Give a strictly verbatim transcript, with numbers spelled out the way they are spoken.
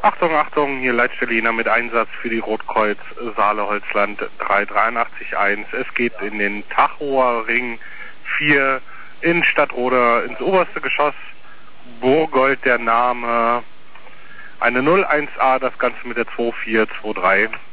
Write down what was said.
Achtung, Achtung, hier Leitstelle mit Einsatz für die Rotkreuz Saale-Holzland drei drei acht eins. Es geht in den Tachower Ring vier in Stadtroda ins oberste Geschoss. Burgold der Name. Eine null eins A, das Ganze mit der zwei vier zwei drei.